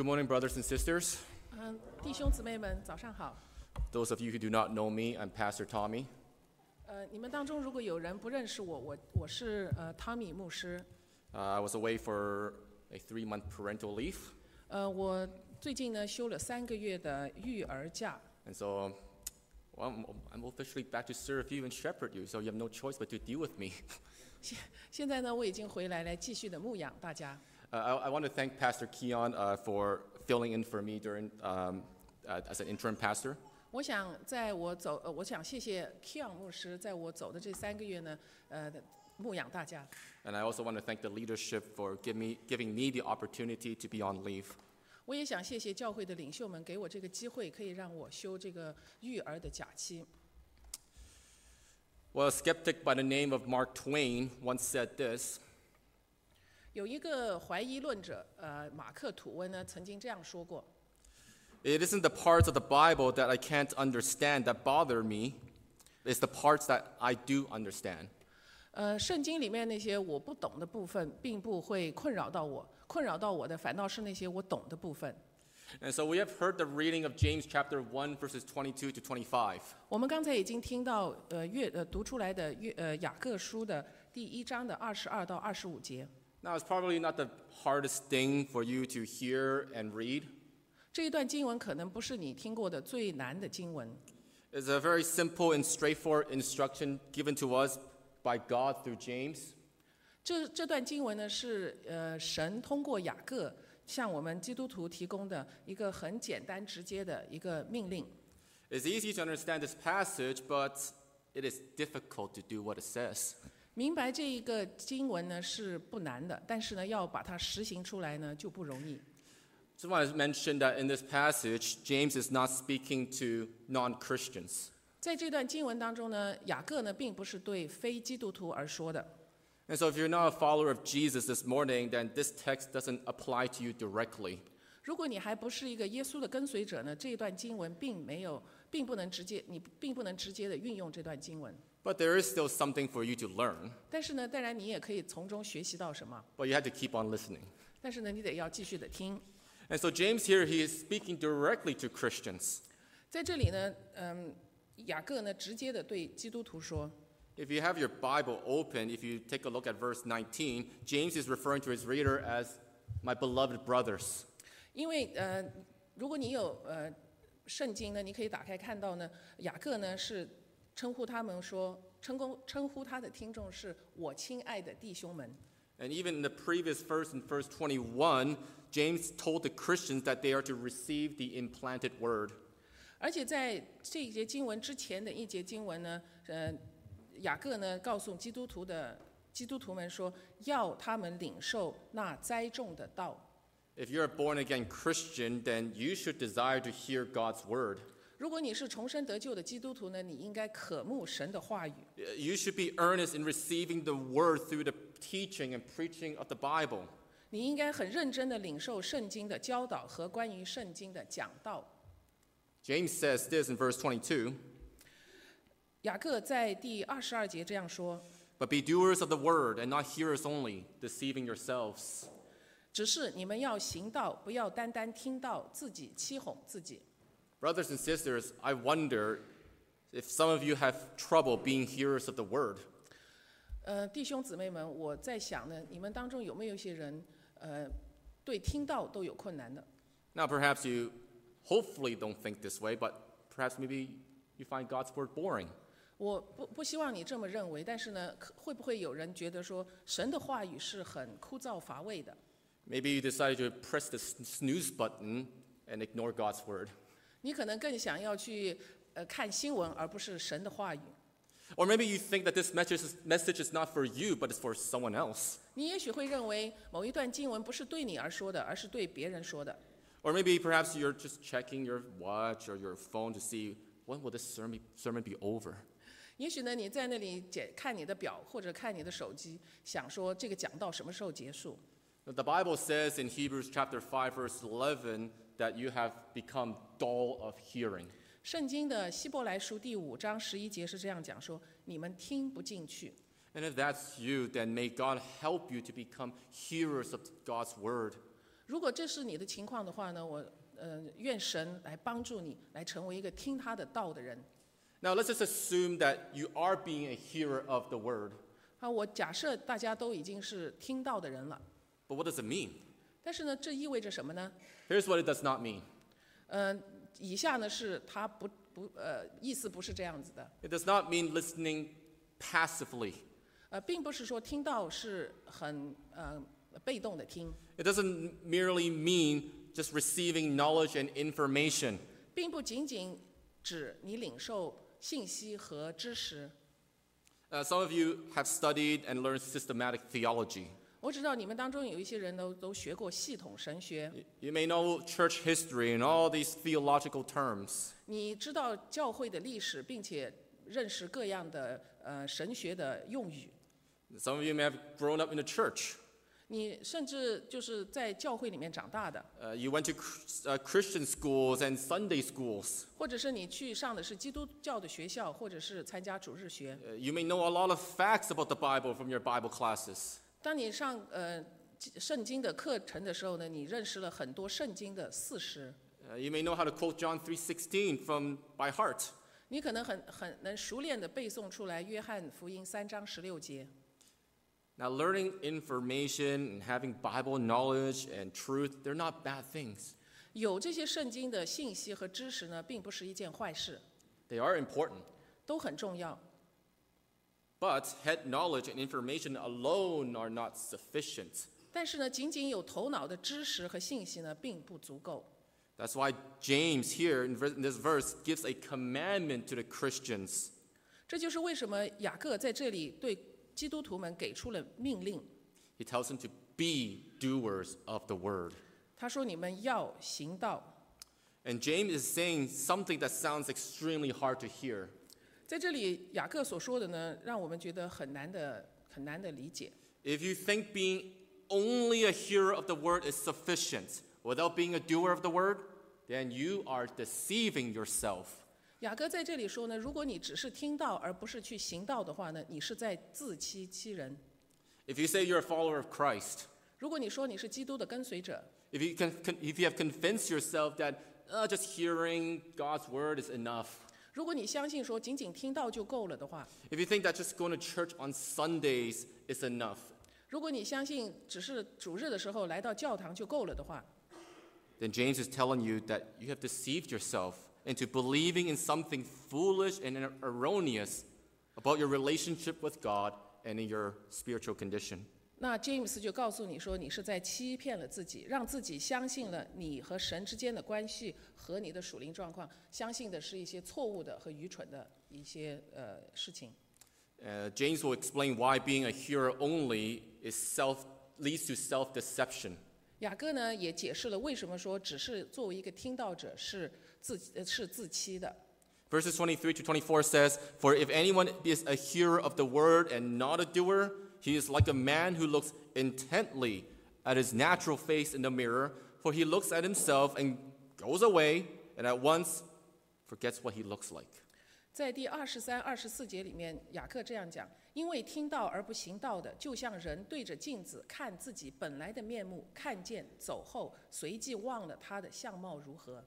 Good morning, brothers and sisters. 弟兄姊妹们，早上好。 Those of you who do not know me, I'm Pastor Tommy. 你们当中如果有人不认识我，我是Tommy 牧师。 I was away for a 3-month parental leave. 我最近呢休了3个月的育儿假。 And so I'm officially back to serve you and shepherd you, so you have no choice but to deal with me. 现在呢，我已经回来来继续的牧养大家。 I want to thank Pastor Keon for filling in for me during as an interim pastor. 我想我想谢谢 Keon 牧师，在我走的这3个月呢，牧养大家。 And I also want to thank the leadership for giving me the opportunity to be on leave. 我也想谢谢教会的领袖们给我这个机会，可以让我休这个育儿的假期。 Well, a skeptic by the name of Mark Twain once said this. 有一个怀疑论者，马克·吐温呢，曾经这样说过 It isn't the parts of the Bible that I can't understand that bother me. It's the parts that I do understand. 圣经里面那些我不懂的部分，并不会困扰到我的反倒是那些我懂的部分。 And so we have heard the reading of James chapter 1, verses 22 to 25. 我们刚才已经听到读出来的雅各书的第1章的22到25节。 Now, it's probably not the hardest thing for you to hear and read. 这一段经文可能不是你听过的最难的经文。 It's a very simple and straightforward instruction given to us by God through James. 这段经文呢，是神通过雅各向我们基督徒提供的一个很简单直接的一个命令。 It's easy to understand this passage, but it is difficult to do what it says. 明白这一个经文呢是不难的，但是呢要把它实行出来呢就不容易。 Just want to mention that in this passage, James is not speaking to non-Christians. 在这段经文当中呢，雅各呢并不是对非基督徒而说的。 And so if you're not a follower of Jesus this morning, then this text doesn't apply to you directly. 如果你还不是一个耶稣的跟随者呢，这一段经文并不能直接的运用这段经文。 But there is still something for you to learn. 但是呢，当然你也可以从中学习到什么。 But you have to keep on listening. 但是呢，你得要继续的听。 And so James here, he is speaking directly to Christians. 在这里呢，雅各呢直接的对基督徒说。 If you have your Bible open, if you take a look at verse 19, James is referring to his reader as my beloved brothers. 因为如果你有圣经呢，你可以打开看到呢，雅各呢是称呼他呼他的听众是我亲爱的弟兄们。 And even in the previous verse, in verse 21, James told the Christians that they are to receive the implanted word. 而且在这一节经文之前的一节经文呢，雅各呢告诉基督徒们说，要他们领受那栽种的道。 If you're a born-again Christian, then you should desire to hear God's word. 如果你是重生得救的基督徒呢，你应该渴慕神的话语。 You should be earnest in receiving the word through the teaching and preaching of the Bible. 你应该很认真的领受圣经的教导和关于圣经的讲道。 James says this in verse 22. 雅各在第22节这样说 But be doers of the word and not hearers only, deceiving yourselves. 只是你们要行道，不要单单听到，自己欺哄自己。 Brothers and sisters, I wonder if some of you have trouble being hearers of the word. 弟兄姊妹们，我在想呢，你们当中有没有一些人，对听道都有困难的？ Now, perhaps you hopefully don't think this way, but perhaps maybe you find God's word boring. 我不希望你这么认为，但是呢，会不会有人觉得说，神的话语是很枯燥乏味的？ Maybe you decided to press the snooze button and ignore God's word. 你可能更想要去看新闻，而不是神的话语。 Or maybe you think that this message is not for you, but it's for someone else. 你也许会认为某一段经文不是对你而说的，而是对别人说的。 Or maybe perhaps you're just checking your watch or your phone to see when will this sermon be over. 也许呢，你在那里看你的表或者看你的手机，想说这个讲道什么时候结束？ The Bible says in Hebrews chapter 5, verse 11, that you have become dull of hearing. 圣经的希伯来书第5章11节是这样讲说：你们听不进去。 And if that's you, then may God help you to become hearers of God's word. 如果这是你的情况的话呢，我愿神来帮助你，来成为一个听他的道的人。 Now, let's just assume that you are being a hearer of the word. 我假设大家都已经是听到的人了， But what does it mean? 但是呢，这意味着什么呢？ Here's what it does not mean. 以下呢是他意思不是这样子的， It does not mean listening passively. 并不是说听到是很被动的听， It doesn't merely mean just receiving knowledge and information. 并不仅仅指你领受信息和知识。 Some of you have studied and learned systematic theology. 我知道你们当中有一些人都学过系统神学， You may know church history and all these theological terms. 你知道教会的历史，并且认识各样的神学的用语。 Some of you may have grown up in the church. 你甚至就是在教会里面长大的， You went to Christian schools and Sunday schools. 或者是你去上的是基督教的学校，或者是参加主日学。 You may know a lot of facts about the Bible from your Bible classes. 当你上圣经的课程的时候呢，你认识了很多圣经的事实。 You may know how to quote John 3:16 by heart. 你可能很能熟练的背诵出来约翰福音3章16节。 Now, learning information and having Bible knowledge and truth, they're not bad things. 有这些圣经的信息和知识呢，并不是一件坏事， They are important. 都很重要。 But head knowledge and information alone are not sufficient. 但是呢，仅仅有头脑的知识和信息呢，并不足够。 That's why James here in this verse gives a commandment to the Christians. 这就是为什么雅各在这里对基督徒们给出了命令。 He tells them to be doers of the word. 他说：“你们要行道。” And James is saying something that sounds extremely hard to hear. 在这里，雅各所说的呢，让我们觉得很难的理解。 If you think being only a hearer of the word is sufficient without being a doer of the word, then you are deceiving yourself. 雅各在这里说呢，如果你只是听到而不是去行道的话呢，你是在自欺欺人。 If you say you're a follower of Christ, 如果你说你是基督的跟随者， if you have convinced yourself that just hearing God's word is enough, 如果你相信说仅仅听到就够了的话， if you think that just going to church on Sundays is enough, 如果你相信只是主日的时候来到教堂就够了的话， then James is telling you that you have deceived yourself into believing in something foolish and erroneous about your relationship with God and in your spiritual condition. 那 James 就告诉你说，你是在欺骗了自己，让自己相信了你和神之间的关系和你的属灵状况，相信的是一些错误的和愚蠢的一些事情。 James will explain why being a hearer only leads to self-deception. 雅各呢也解释了为什么说只是作为一个听到者是自欺的。 Verses 23 to 24 says, "For if anyone is a hearer of the word and not a doer, he is like a man who looks intently at his natural face in the mirror, for he looks at himself and goes away and at once forgets what he looks like." 在第23、24节里面，雅各这样讲：因为听到而不行道的，就像人对着镜子看自己本来的面目，看见走后，随即忘了他的相貌如何。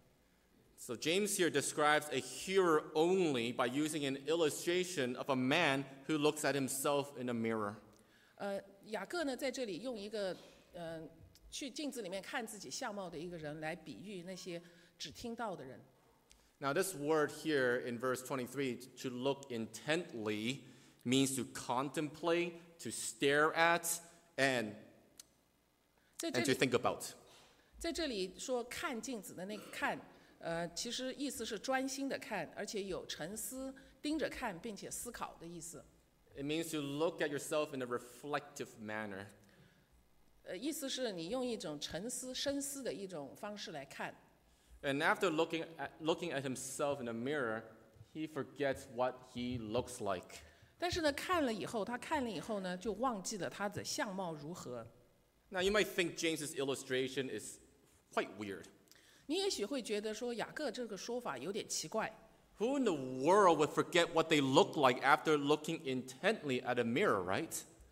So James here describes a hearer only by using an illustration of a man who looks at himself in a mirror. 雅各呢在这里用一个去镜子里面看自己相貌的一个人来比喻那些只听到的人。 Now, this word here in verse 23, to look intently, means to contemplate, to stare at, and 在这 to 里， think about. 在这里说看镜子的那个看，其实意思是专心的看，而且有沉思、盯着看并且思考的意思。 It means to look at yourself in a reflective manner. 意思是你用一种沉思、深思的一种方式来看。 And after looking at himself in a mirror, he forgets what he looks like. 但是呢，他看了以后呢，就忘记了他的相貌如何。 Now, you might think James's illustration is quite weird. 你也许会觉得说雅各这个说法有点奇怪。 Who in the world would forget what they look like after looking intently at a mirror, right?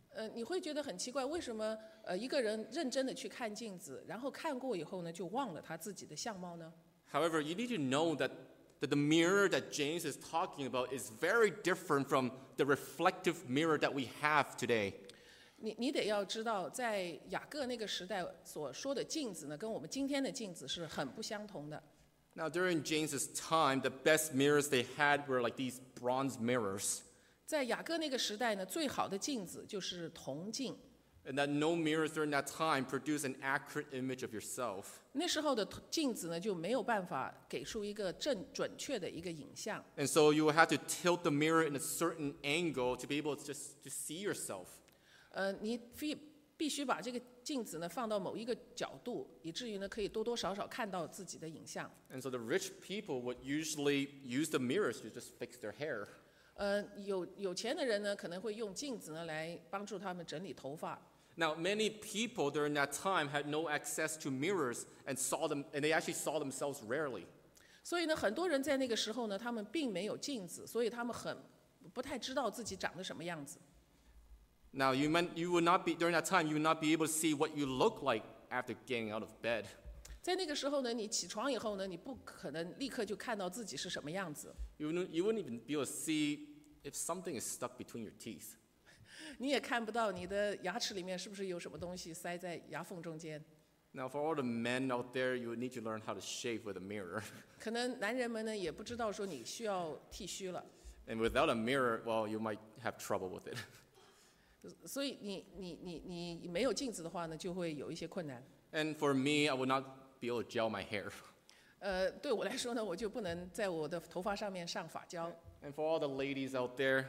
你会觉得很奇怪，为什么一个人认真的去看镜子，然后看过以后呢，就忘了他自己的相貌呢？ However, you need to know that the mirror that James is talking about is very different from the reflective mirror that we have today. 你得要知道，在雅各那个时代所说的镜子呢，跟我们今天的镜子是很不相同的。 Now, during James's time, the best mirrors they had were like these bronze mirrors, 在雅各那个时代呢，最好的镜子就是铜镜。 and that no mirrors during that time produce an accurate image of yourself. 那时候的镜子呢，就没有办法给出一个准确的一个影像。 And so you will have to tilt the mirror in a certain angle to be able to just to see yourself. 你必须把这个镜子呢放到某一个角度，以至于呢可以多多少少看到自己的影像。 And so the rich people would usually use the mirrors to just fix their hair. 有钱的人呢，可能会用镜子呢来帮助他们整理头发。 Now, many people during that time had no access to mirrors and they actually saw themselves rarely. 所以呢，很多人在那个时候呢，他们并没有镜子，所以他们不太知道自己长得什么样子。 Now, you would not be during that time. You would not be able to see what you look like after getting out of bed. 在那个时候呢，你起床以后呢，你不可能立刻就看到自己是什么样子， You wouldn't even be able to see if something is stuck between your teeth. 你也看不到你的牙齿里面是不是有什么东西塞在牙缝中间。 Now, for all the men out there, you would need to learn how to shave with a mirror. 可能男人们呢也不知道说你需要剃须了， And without a mirror, well, you might have trouble with it. 所以你没有镜子的话呢，就会有一些困难。 And for me, I would not be able to gel my hair. 对我来说呢，我就不能在我的头发上面上发胶。 And for all the ladies out there,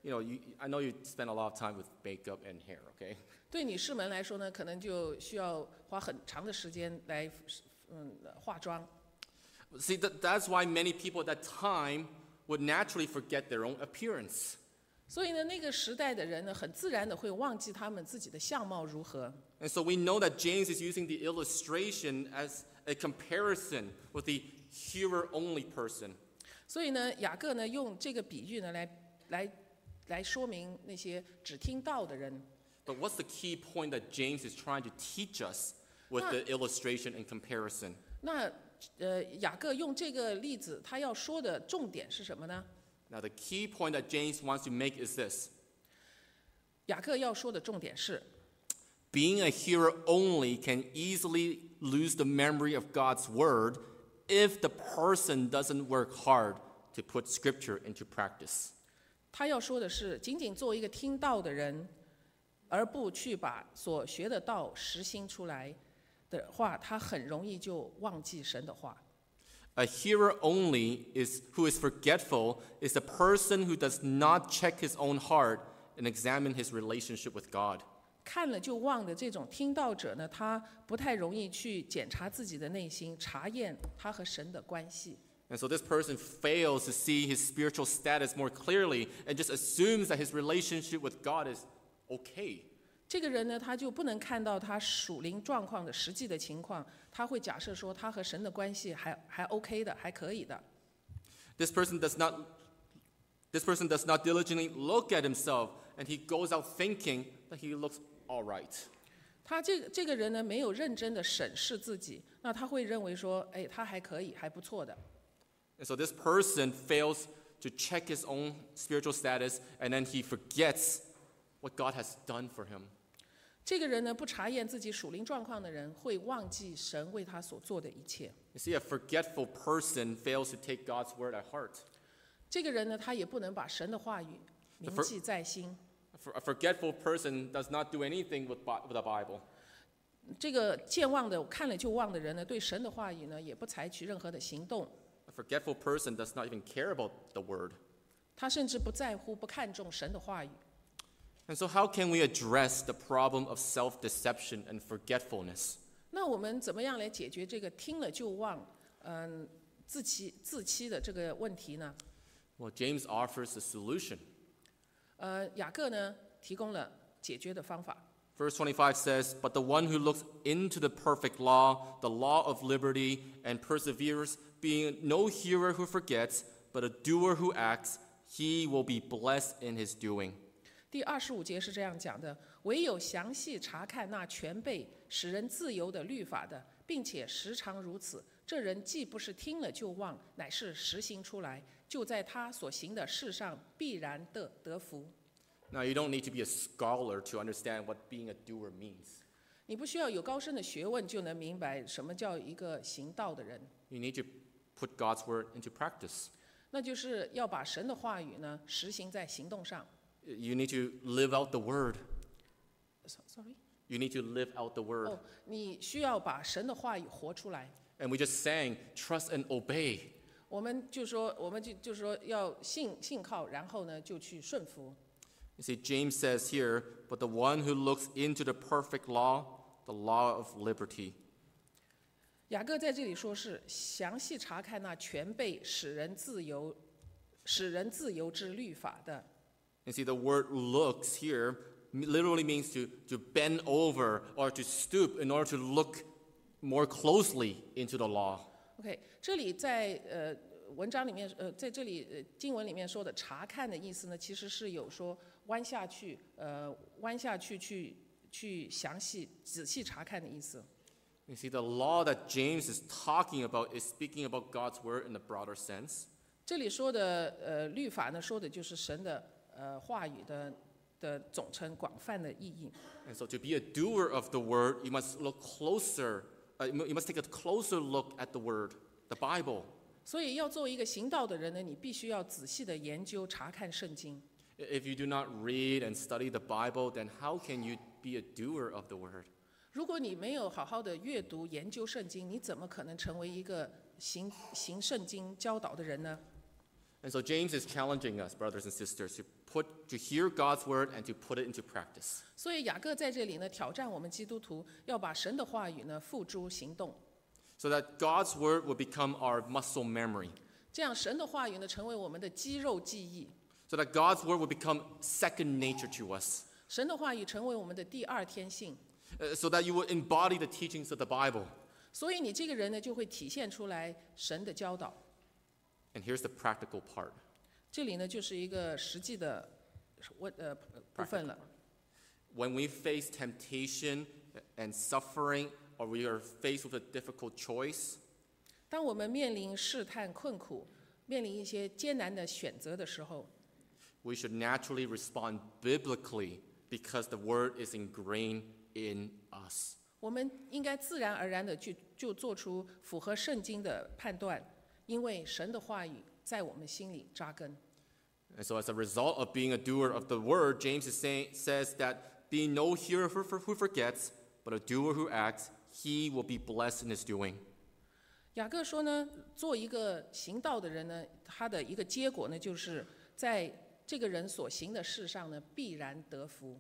I know you spend a lot of time with makeup and hair, okay? 对女士们来说呢，可能就需要花很长的时间来化妆。 See, that's why many people at that time would naturally forget their own appearance. 所以呢，那个时代的人呢，很自然的会忘记他们自己的相貌如何。 And so we know that James is using the illustration as a comparison with the hearer-only person. 所以呢，雅各呢用这个比喻呢来说明那些只听到的人。 But what's the key point that James is trying to teach us with the illustration and comparison? 那雅各用这个例子，他要说的重点是什么呢？ Now, the key point that James wants to make is this. 雅各要说的重点是， Being a hearer only can easily lose the memory of God's word if the person doesn't work hard to put scripture into practice. 他要说的是，仅仅做一个听道的人，而不去把所学的道实行出来的话，他很容易就忘记神的话。 A hearer only who is forgetful is the person who does not check his own heart and examine his relationship with God. 看了就忘的这种听道者呢，他不太容易去检查自己的内心，查验他和神的关系。 And so this person fails to see his spiritual status more clearly and just assumes that his relationship with God is okay. 这个人呢，他就不能看到他属灵状况的实际的情况，他会假设说他和神的关系还 OK 的，还可以的。 This person does not diligently look at himself, and he goes out thinking that he looks all right. 他这个人呢，没有认真的审视自己，那他会认为说，哎，他还可以，还不错的。 And so this person fails to check his own spiritual status, and then he forgets what God has done for him. 这个人呢，不查验自己属灵状况的人，会忘记神为他所做的一切。 You see, a forgetful person fails to take God's word at heart. 这个人呢，他也不能把神的话语铭记在心。 A forgetful person does not do anything with the Bible. 这个健忘的、看了就忘的人呢，对神的话语呢，也不采取任何的行动。 A forgetful person does not even care about the word. 他甚至不在乎、不看重神的话语。 And so how can we address the problem of self-deception and forgetfulness? 那我们怎么样来解决这个听了就忘、自欺的这个问题呢？ Well, James offers a solution. 雅各呢提供了解决的方法。 Verse 25 says, "But the one who looks into the perfect law, the law of liberty, and perseveres, being no hearer who forgets, but a doer who acts, he will be blessed in his doing." 第25节是这样讲的：唯有详细查看那全备使人自由的律法的，并且时常如此，这人既不是听了就忘，乃是实行出来，就在他所行的事上必然得福。 Now, you don't need to be a scholar to understand what being a doer means. 你不需要有高深的学问就能明白什么叫一个行道的人， You need to put God's word into practice. 那就是要把神的话语呢实行在行动上。 You need to live out the word. Sorry， You need to live out the word. 你需要把神的话语活出来。 And we just sang, trust and obey. 我们就说要信靠，然后呢就去顺服。 You see, James says here, but the one who looks into the perfect law, the law of liberty. 雅各在这里说是详细查看那全备使人自由之律法的。 You see, the word looks here literally means to bend over or to stoop in order to look more closely into the law. OK， 这里在文章里面在这里经文里面说的查看的意思呢，其实是有说弯下去去详细仔细查看的意思。 You see, the law that James is talking about is speaking about God's word in a broader sense. 这里说的律法呢，说的就是神的话语的总称，广泛的意义。 And so to be a doer of the word, you must look closer, you must take a closer look at the word, the Bible. 所以要做一个行道的人呢，你必须要仔细的研究查看圣经。 If you do not read and study the Bible, then how can you be a doer of the word? 如果你没有好好的阅读研究圣经，你怎么可能成为一个行圣经教导的人呢？ And so James is challenging us, brothers and sisters, to hear God's word and to put it into practice. 所以雅各在这里呢，挑战我们基督徒要把神的话语呢付诸行动， So that God's word will become our muscle memory. 这样神的话语呢成为我们的肌肉记忆， So that God's word will become second nature to us. 神的话语成为我们的第二天性。 So that you will embody the teachings of the Bible. 所以你这个人呢，就会体现出来神的教导。 And here's the practical part. 这里呢，就是一个实际的部分了。 When we face temptation and suffering, or we are faced with a difficult choice, 当我们面临试探、困苦，面临一些艰难的选择的时候， we should naturally respond biblically because the word is ingrained in us. 我们应该自然而然的就做出符合圣经的判断，因为神的话语在我们心里扎根。 And so as a result of being a doer of the word, James says that being no hearer who forgets, but a doer who acts, he will be blessed in his doing. 雅各说呢，做一个行道的人呢，他的一个结果呢，就是在这个人所行的事上呢，必然得福。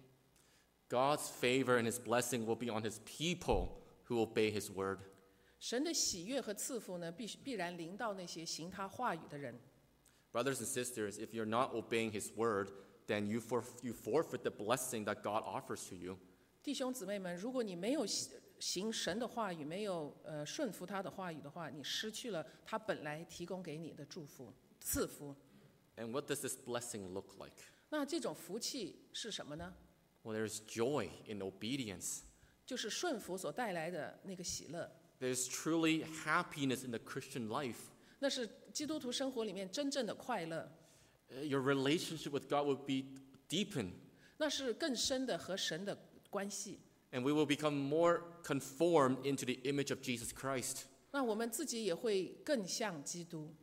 God's favor and his blessing will be on his people who obey his word. 神的喜悦和赐福呢，必然临到那些行他话语的人。 Brothers and sisters, if you're not obeying his word, then you forfeit the blessing that God offers to you. 弟兄姊妹们，如果你没有行神的话语，没有顺服他的话语的话，你失去了他本来提供给你的祝福、赐福。 And what does this blessing look like? 那这种福气是什么呢？ Well, there's joy in obedience. 就是顺服所带来的那个喜乐， There's truly happiness in the Christian life. 那是基督徒生活里面真正的快乐， Your relationship with God will be deepened, 那是更深的和神的关系。 and we will become more conformed into the image of Jesus Christ. 那我们自己也会更像基督。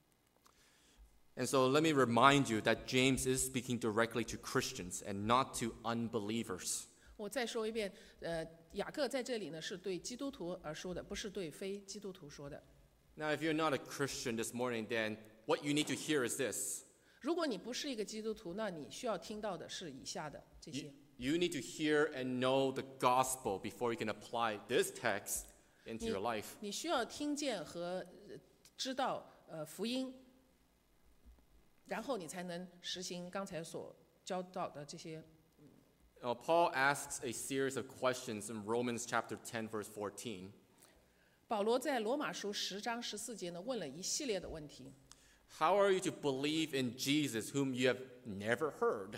And so let me remind you that James is speaking directly to Christians and not to unbelievers. 我再说一遍，雅各在这里呢是对基督徒而说的，不是对非基督徒说的。 Now, if you're not a Christian this morning, then what you need to hear is this. 如果你不是一个基督徒，那你需要听到的是以下的这些。 You need to hear and know the gospel before you can apply this text into your life. 你需要听见和知道福音，然后你才能实行刚才所教导的这些。 Paul asks a series of questions in Romans chapter 10, verse 14. 保罗在罗马书10章14节呢问了一系列的问题。 How are you to believe in Jesus whom you have never heard?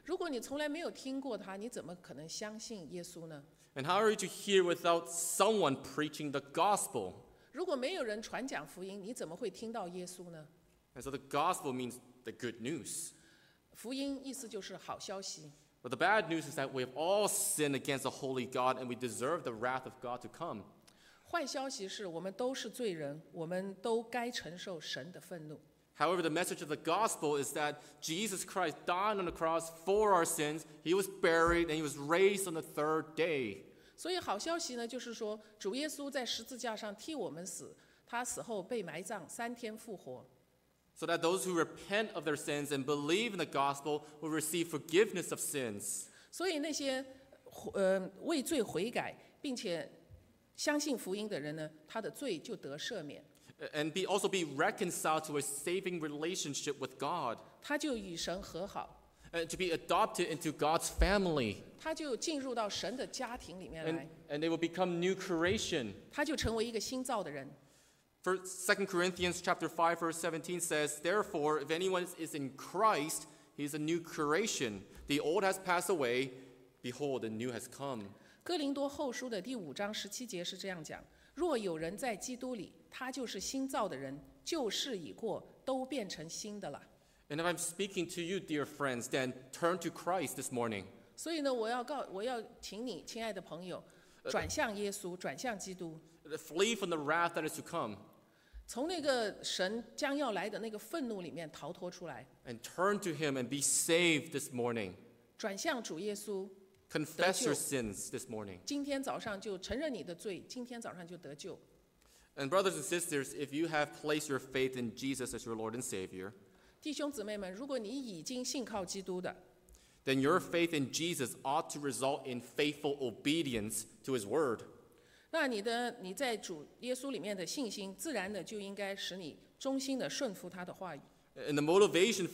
如果你从来没有听过他，你怎么可能相信耶稣呢？ And how are you to hear without someone preaching the gospel? 如果没有人传讲福音，你怎么会听到耶稣呢？ And so the gospel means the good news. 福音意思就是好消息。 But the bad news is that we have all sinned against the holy God and we deserve the wrath of God to come. 坏消息是我们都是罪人，我们都该承受神的愤怒。 However, the message of the gospel is that Jesus Christ died on the cross for our sins, he was buried, and he was raised on the third day. 所以好消息呢，就是说主耶稣在十字架上替我们死，他死后被埋葬，3天复活。 So that those who repent of their sins and believe in the gospel will receive forgiveness of sins. 所以那些为罪悔改并且相信福音的人呢，他的罪就得赦免， And also be reconciled to a saving relationship with God. 他就与神和好， And to be adopted into God's family. 他就进入到神的家庭里面 And, 来， and they will become new creation. 他就成为一个新造的人。 For 2 Corinthians chapter 5, verse 17 says, Therefore, if anyone is in Christ, he is a new creation. The old has passed away. Behold, the new has come. 哥林多后书的第5章17节是这样讲：若有人在基督里，他就是新造的人，旧事已过，都变成新的了。 And if I'm speaking to you, dear friends, then turn to Christ this morning. 所以呢，我要请你，亲爱的朋友，转向耶稣，转向基督， Flee from the wrath that is to come. 从那个神将要来的那个愤怒里面逃脱出来， And turn to him and be saved this morning. 转向主耶稣。 Confess your sins this morning. 今天早上就承认你的罪，今天早上就得救。 And brothers and sisters, if you have placed your faith in Jesus as your Lord and Savior, 弟兄姊妹们，如果你已经信靠基督的， then your faith in Jesus ought to result in faithful obedience to his word. 那你在主耶稣里面的信心，自然的就应该使你忠心的顺服他的话语。 And the motivation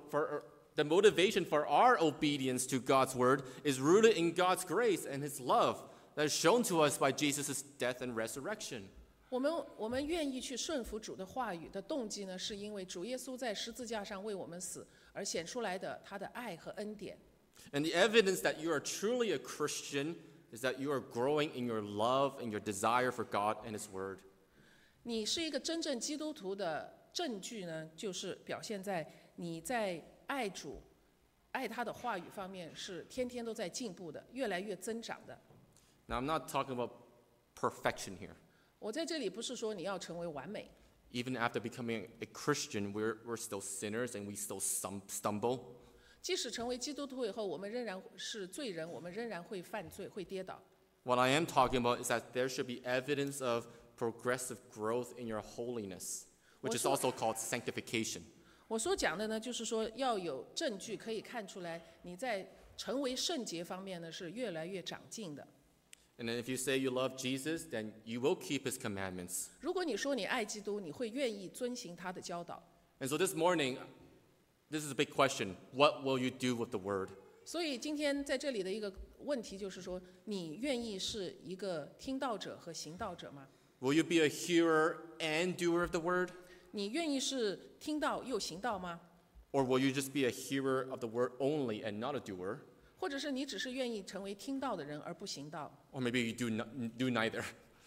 for our obedience to God's word is rooted in God's grace and his love that is shown to us by Jesus' death and resurrection. 我们愿意去顺服主的话语的动机呢，是因为主耶稣在十字架上为我们死而显出来的他的爱和恩典。 And the evidence that you are truly a Christian is that you are growing in your love and your desire for God and his word. 你是一个真正基督徒的证据呢，就是表现在你在爱主、爱他的话语方面是天天都在进步的，越来越增长的。 Now, I'm not talking about perfection here. 我在这里不是说你要成为完美， Even after becoming a Christian, we're still sinners and we still stumble. 即使成为基督徒以后，我们仍然是罪人，我们仍然会犯罪，会跌倒。 What I am talking about is that there should be evidence of progressive growth in your holiness, which is also called sanctification. 我所讲的呢，就是说要有证据可以看出来你在成为圣洁方面呢是越来越长进的。 And then if you say you love Jesus, then you will keep his commandments. 如果你说你爱基督，你会愿意遵行他的教导。 And so this morning, this is a big question. What will you do with the word? 所以今天在这里的一个问题就是说，你愿意是一个听道者和行道者吗？ Will you be a hearer and doer of the word? 你愿意是听道又行道吗？ Or will you just be a hearer of the word only and not a doer? 或者是你只是愿意成为听道的人而不行道？ Or maybe you do neither.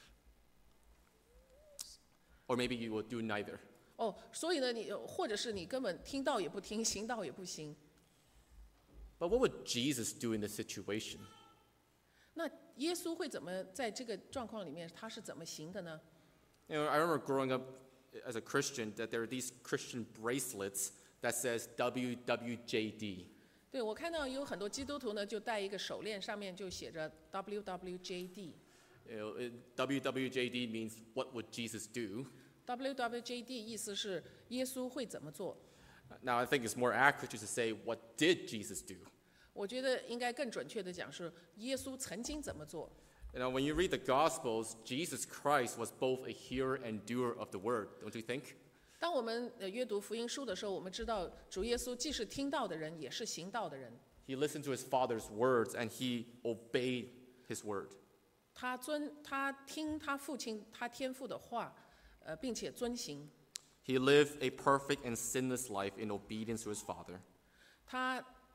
Or maybe you will do neither. 哦，所以呢，或者是你根本听道也不听，行道也不行。 But what would Jesus do in this situation? 那耶稣会怎么在这个状况里面，他是怎么行的呢？ You know, I remember growing up as a Christian that there are these Christian bracelets that says WWJD. 对，我看到有很多基督徒呢，就戴一个手链，上面就写着 WWJD。 WWJD means what would Jesus do? WWJD 意思是耶稣会怎么做？ Now I think it's more accurate to say what did Jesus do? 我觉得应该更准确的讲是耶稣曾经怎么做。 You know, when you read the Gospels, Jesus Christ was both a hearer and doer of the word, don't you think? 当我们阅读福音书的时候，我们知道主耶稣既是听道的人，也是行道的人。 He listened to his Father's words and he obeyed his word. 他听他父亲、他天父的话，并且遵行。 He lived a perfect and sinless life in obedience to his Father. 他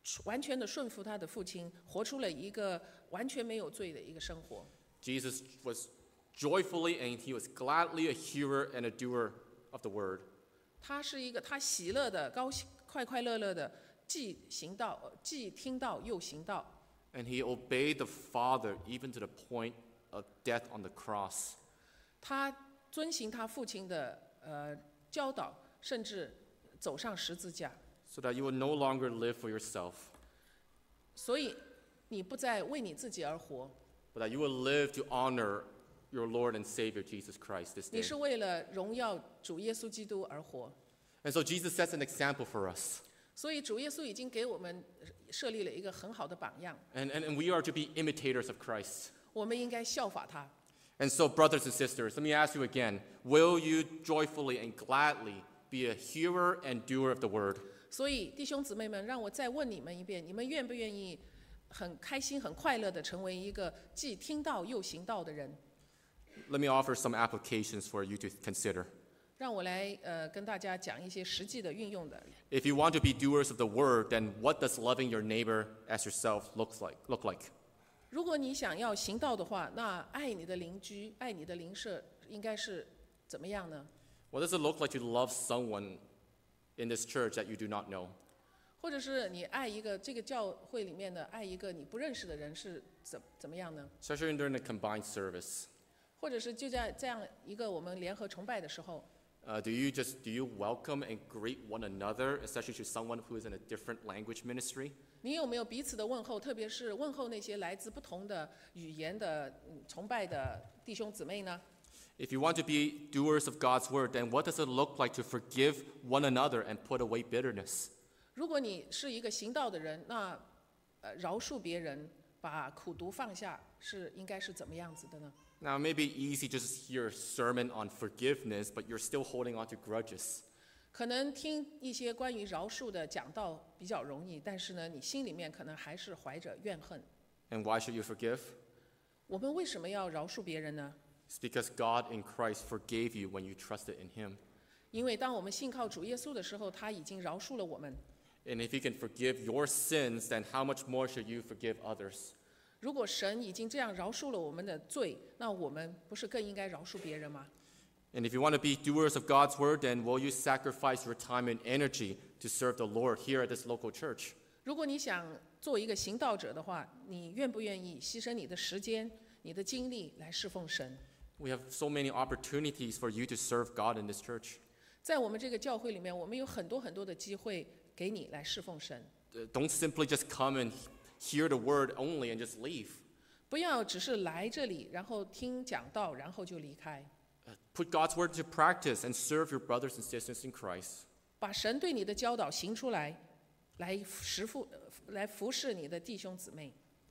完全的顺服他的父亲，活出了一个完全没有罪的一个生活。 Jesus was joyfully and he was gladly a hearer and a doer of the word. 他是一个他喜乐的、高兴、快快乐乐的，既听到又行道。 And he obeyed the Father even to the point of death on the cross. 他遵行他父亲的教导，甚至走上十字架。 So that you will no longer live for yourself, 所以你不再为你自己而活， but that you will live to honor your Lord and Savior Jesus Christ this 你 day. 是为了荣耀主耶稣基督而活。 And so Jesus sets an example for us. 所以主耶稣已经给我们设立了一个很好的榜样， And we are to be imitators of Christ. 我们应该效法他。 And so, brothers and sisters, let me ask you again, will you joyfully and gladly be a hearer and doer of the word? 所以弟兄姊妹们，让我再问你们一遍，你们愿不愿意很开心、很快乐地成为一个既听道又行道的人？ Let me offer some applications for you to consider. 让我来跟大家讲一些实际的运用的。 If you want to be doers of the word, then what does loving your neighbor as yourself look like? 如果你想要行道的话，那爱你的邻居、爱你的邻舍应该是怎么样呢？ What does it look like to love someone in this church that you do not know? 或者是你爱一个这个教会里面的爱一个你不认识的人是怎么样呢？ Especially during the combined service. 或者是就在这样一个我们联合崇拜的时候， Do you welcome and greet one another, especially to someone who is in a different language ministry? 你有没有彼此的问候，特别是问候那些来自不同的语言的崇拜的弟兄姊妹呢？ If you want to be doers of God's word, then what does it look like to forgive one another and put away bitterness? 如果你是一个行道的人，那饶恕别人，把苦毒放下，应该是怎么样子的呢？ Now, it may be easy to just hear a sermon on forgiveness, but you're still holding on to grudges. 可能听一些关于饶恕的讲道比较容易，但是呢，你心里面可能还是怀着怨恨。 And why should you forgive? 我们为什么要饶恕别人呢？ It's because God in Christ forgave you when you trusted in Him. 因为当我们信靠主耶稣的时候，他已经饶恕了我们。 And if He can forgive your sins, then how much more should you forgive others? 如果神已经这样饶恕了我们的罪，那我们不是更应该饶恕别人吗？ And if you want to be doers of God's word, then will you sacrifice your time and energy to serve the Lord here at this local church? 如果你想做一个行道者的话，你愿不愿意牺牲你的时间、你的精力来侍奉神？ We have so many opportunities for you to serve God in this church. 在我们这个教会里面，我们有很多很多的机会给你来侍奉神。 Don't simply just come and hear the word only and just leave. 不要只是来这里，然后听讲道，然后就离开。 Put God's word to practice and serve your brothers and sisters in Christ. 把神对你的教导行出来，来服侍你的弟兄姊妹。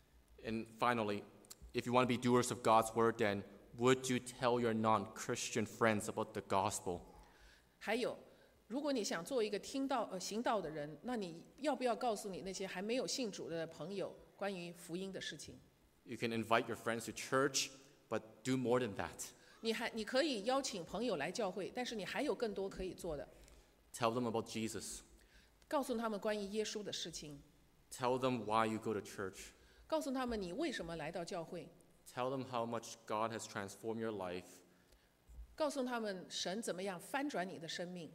And finally, if you want to be doers of God's word, then would you tell your non-Christian friends about the gospel? 还有，如果你想做一个行道的人，那你要不要告诉你那些还没有信主的朋友关于福音的事情？ You can invite your friends to church, but do more than that. 你可以邀请朋友来教会，但是你还有更多可以做的。 Tell them about Jesus. 告诉他们关于耶稣的事情， Tell them why you go to church. 告诉他们你为什么来到教会， Tell them how much God has transformed your life. 告诉他们神怎么样翻转你的生命。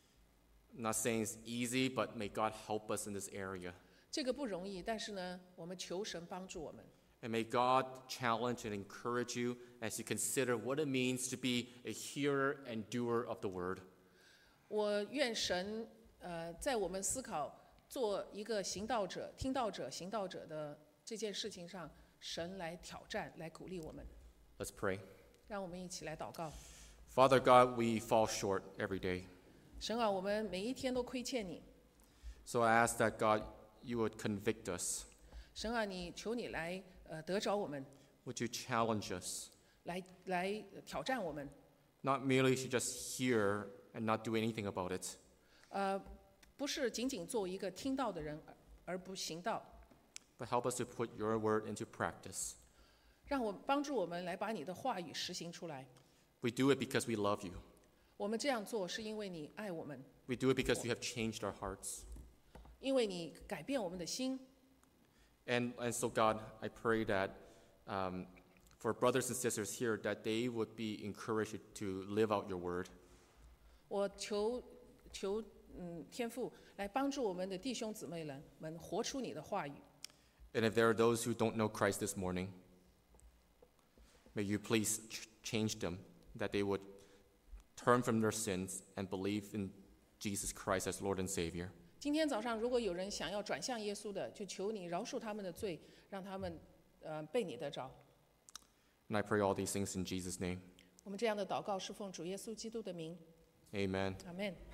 I'm not saying it's easy, but may God help us in this area. 这个不容易，但是呢，我们求神帮助我们。 And may God challenge and encourage you as you consider what it means to be a hearer and doer of the word. 我愿神在我们思考做一个行道者、听道者、行道者的这件事情上，神来挑战、来鼓励我们。 Let's pray. 让我们一起来祷告。 Father God, we fall short every day. 神啊，我们每一天都亏欠你。 So I ask that God, you would convict us. 神啊，求你来得着我们， Would you challenge us? 来挑战我们。 Not merely to just hear and not do anything about it, 不是仅仅做一个听道的人而不行道， but help us to put your word into practice. 帮助我们来把你的话语实行出来。 We do it because we love you. 我们这样做是因为你爱我们， We do it because you have changed our hearts. 因为你改变我们的心。 And so, God, I pray that for brothers and sisters here, that they would be encouraged to live out your word. 我求天父来帮助我们的弟兄姊妹们活出你的话语。 And if there are those who don't know Christ this morning, may you please change them, that they would turn from their sins and believe in Jesus Christ as Lord and Savior. 今天早上，如果有人想要转向耶稣的，就求你饶恕他们的罪，让他们被你得着。 And I pray all these things in Jesus' name. 我们这样的祷告是奉主耶稣基督的名。 Amen. Amen.